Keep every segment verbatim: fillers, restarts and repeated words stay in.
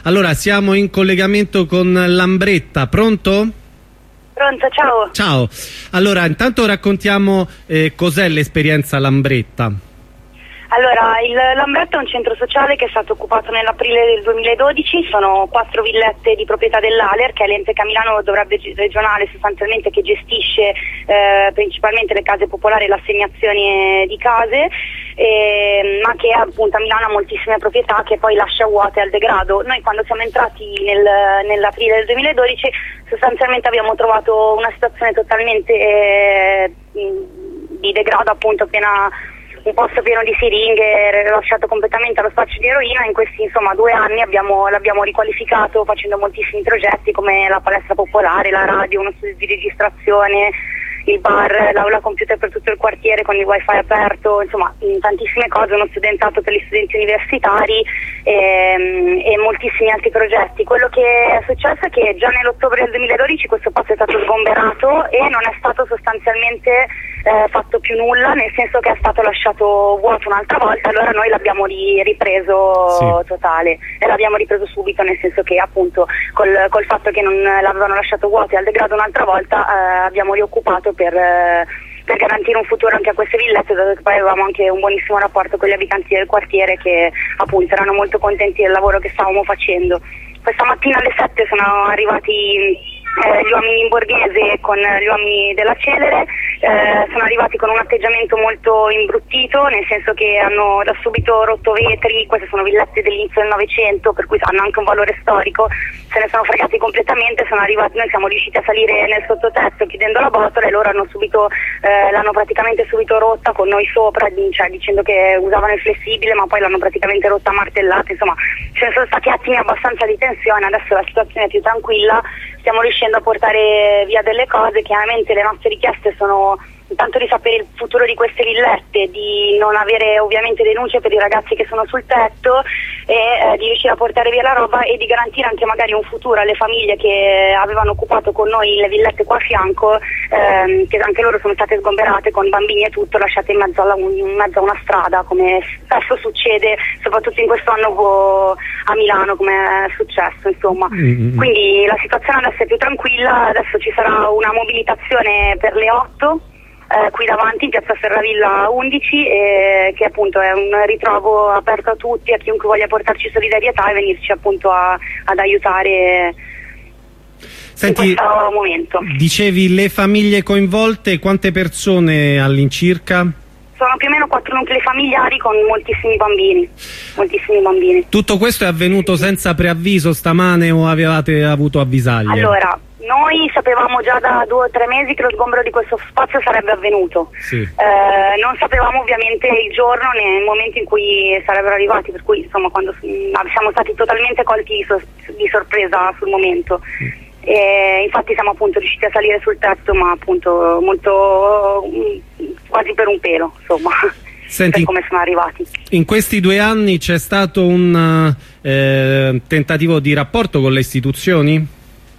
Allora, siamo in collegamento con Lambretta, pronto? Pronto, ciao. Ciao, allora intanto raccontiamo eh, cos'è l'esperienza Lambretta. Allora, il Lambretta è un centro sociale che è stato occupato nell'aprile del duemiladodici, sono quattro villette di proprietà dell'A L E R, che è l'ente che a Milano dovrebbe regionale sostanzialmente, che gestisce eh, principalmente le case popolari e l'assegnazione di case, eh, ma che appunto a Milano ha moltissime proprietà che poi lascia vuote al degrado. Noi quando siamo entrati nel, nell'aprile del duemiladodici sostanzialmente abbiamo trovato una situazione totalmente eh, di degrado, appunto piena, un posto pieno di siringhe, lasciato completamente allo spaccio di eroina. In questi insomma due anni abbiamo, l'abbiamo riqualificato facendo moltissimi progetti come la palestra popolare, la radio, uno studio di registrazione, il bar, l'aula computer per tutto il quartiere con il wifi aperto, insomma tantissime cose, uno studentato per gli studenti universitari e, e moltissimi altri progetti. Quello che è successo è che già nell'ottobre del duemiladodici questo posto è stato sgomberato e non è stato sostanzialmente eh, fatto più nulla, nel senso che è stato lasciato vuoto un'altra volta. Allora noi l'abbiamo ri ripreso sì. totale e l'abbiamo ripreso subito, nel senso che appunto col, col fatto che non l'avevano lasciato vuoto e al degrado un'altra volta eh, abbiamo rioccupato Per, per garantire un futuro anche a queste villette, dato che poi avevamo anche un buonissimo rapporto con gli abitanti del quartiere che appunto erano molto contenti del lavoro che stavamo facendo. Questa mattina alle sette sono arrivati eh, gli uomini in borghese con gli uomini della Celere, eh, sono arrivati con un atteggiamento molto imbruttito, nel senso che hanno da subito rotto vetri. Queste sono villette dell'inizio del Novecento, per cui hanno anche un valore storico, se ne sono fregati completamente. Sono arrivati, noi siamo riusciti a salire nel sottotetto chiudendo la botola e loro hanno subito eh, l'hanno praticamente subito rotta con noi sopra, cioè dicendo che usavano il flessibile, ma poi l'hanno praticamente rotta a martellate. Insomma, ce ne sono stati attimi abbastanza di tensione. Adesso la situazione è più tranquilla, stiamo riuscendo a portare via delle cose. Chiaramente le nostre richieste sono intanto di sapere il futuro di queste villette, di non avere ovviamente denunce per i ragazzi che sono sul tetto e eh, di riuscire a portare via la roba e di garantire anche magari un futuro alle famiglie che avevano occupato con noi le villette qua a fianco, ehm, che anche loro sono state sgomberate con bambini e tutto, lasciate in mezzo, alla, in mezzo a una strada, come spesso succede soprattutto in questo anno a Milano, come è successo insomma. Mm-hmm. Quindi la situazione adesso è più tranquilla, adesso ci sarà una mobilitazione per le otto Eh, qui davanti in piazza Serravilla undici, eh, che appunto è un ritrovo aperto a tutti, a chiunque voglia portarci solidarietà e venirci appunto a, ad aiutare. Senti, in questo momento. Dicevi le famiglie coinvolte, quante persone all'incirca? Sono più o meno quattro nuclei familiari con moltissimi bambini, moltissimi bambini. Tutto questo è avvenuto senza preavviso stamane o avevate avuto avvisaglie? Allora, noi sapevamo già da due o tre mesi che lo sgombero di questo spazio sarebbe avvenuto. Sì. Eh, non sapevamo ovviamente il giorno né il momento in cui sarebbero arrivati, per cui insomma quando siamo stati totalmente colti di, sor di sorpresa sul momento. Mm. E infatti siamo appunto riusciti a salire sul tetto, ma appunto molto quasi per un pelo, insomma. Senti, per come sono arrivati. In questi due anni c'è stato un eh, tentativo di rapporto con le istituzioni?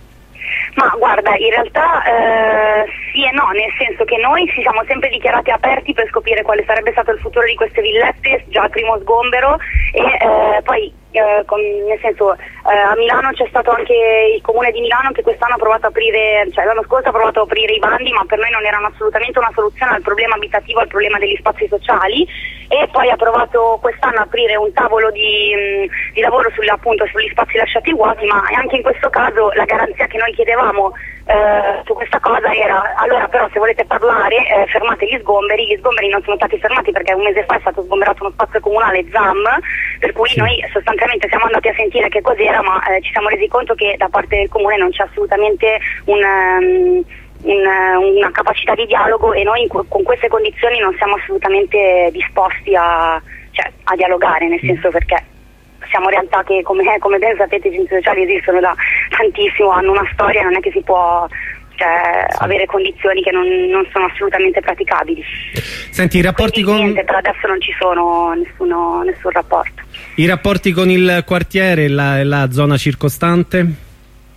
Ma guarda, in realtà eh, sì e no, nel senso che noi ci siamo sempre dichiarati aperti per scoprire quale sarebbe stato il futuro di queste villette, già al primo sgombero, e eh, poi eh, con, nel senso eh, a Milano c'è stato anche il comune di Milano che quest'anno ha provato a aprire, cioè l'anno scorso ha provato a aprire i bandi, ma per noi non erano assolutamente una soluzione al problema abitativo, al problema degli spazi sociali, e poi ha provato quest'anno a aprire un tavolo di, mh, di lavoro sulle, appunto, sugli spazi lasciati vuoti, ma anche in questo caso la garanzia che noi chiedevamo eh, su questa cosa era: allora però se volete parlare eh, fermate gli sgomberi. Gli sgomberi non sono stati fermati perché un mese fa è stato sgomberato uno spazio comunale Z A M, per cui sì. Noi sostanzialmente siamo andati a sentire che cos'era, ma eh, ci siamo resi conto che da parte del comune non c'è assolutamente un... Um, Una, una capacità di dialogo, e noi con queste condizioni non siamo assolutamente disposti a, cioè, a dialogare, nel senso, perché siamo realtà che come, come ben sapete i centri sociali esistono da tantissimo, hanno una storia, non è che si può cioè, sì. avere condizioni che non, non sono assolutamente praticabili. Senti, i rapporti Quindi, con... niente, per adesso non ci sono nessuno, nessun rapporto. I rapporti con il quartiere e la, la zona circostante?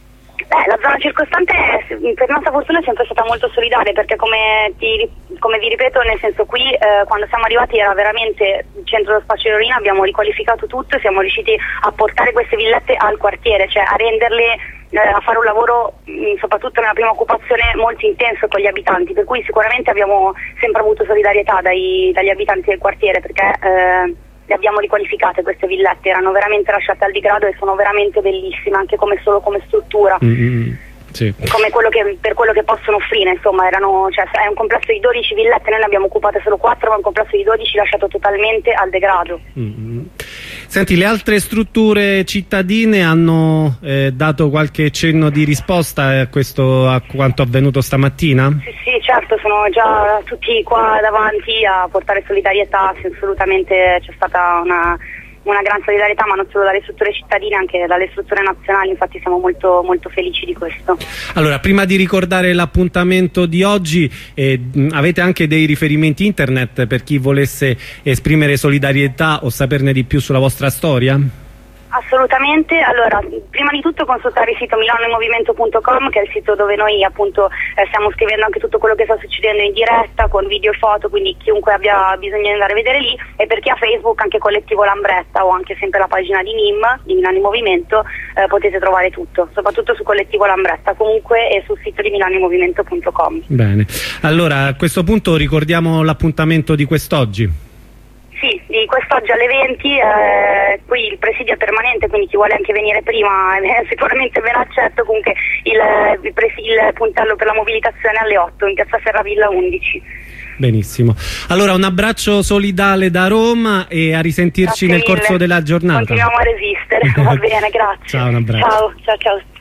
Beh, la zona circostante è, per nostra fortuna è sempre stata molto solidale, perché come, ti, come vi ripeto, nel senso qui eh, quando siamo arrivati era veramente il centro dello spazio Lorina, abbiamo riqualificato tutto e siamo riusciti a portare queste villette al quartiere, cioè a renderle, eh, a fare un lavoro mh, soprattutto nella prima occupazione molto intenso con gli abitanti, per cui sicuramente abbiamo sempre avuto solidarietà dai, dagli abitanti del quartiere, perché eh, le abbiamo riqualificate queste villette, erano veramente lasciate al degrado e sono veramente bellissime anche come solo come struttura. Mm-hmm. Sì. Come quello che, per quello che possono offrire, insomma, erano, cioè, è un complesso di dodici villette, noi ne abbiamo occupate solo quattro, ma un complesso di dodici lasciato totalmente al degrado. Mm-hmm. Senti, le altre strutture cittadine hanno eh, dato qualche cenno di risposta a questo, a quanto avvenuto stamattina? Sì, sì, certo, sono già tutti qua davanti a portare solidarietà, assolutamente c'è stata una... una gran solidarietà, ma non solo dalle strutture cittadine, anche dalle strutture nazionali, infatti siamo molto, molto felici di questo. Allora, prima di ricordare l'appuntamento di oggi, eh, avete anche dei riferimenti internet per chi volesse esprimere solidarietà o saperne di più sulla vostra storia? Assolutamente, allora prima di tutto consultare il sito milano in movimento punto com, che è il sito dove noi appunto eh, stiamo scrivendo anche tutto quello che sta succedendo in diretta con video e foto, quindi chiunque abbia bisogno di andare a vedere lì, e per chi ha Facebook anche Collettivo Lambretta o anche sempre la pagina di N I M, di Milano in Movimento, eh, potete trovare tutto, soprattutto su Collettivo Lambretta comunque e sul sito di milano in movimento punto com. Bene, allora a questo punto ricordiamo l'appuntamento di quest'oggi. Sì, di quest'oggi alle venti, eh, qui il presidio è permanente, quindi chi vuole anche venire prima eh, sicuramente ve l'accetto, comunque il, il, il puntello per la mobilitazione alle otto in piazza Ferravilla undici. Benissimo, allora un abbraccio solidale da Roma e a risentirci grazie nel mille. Corso della giornata. Continuiamo a resistere, va bene, grazie. Ciao, un abbraccio. Ciao, ciao, ciao.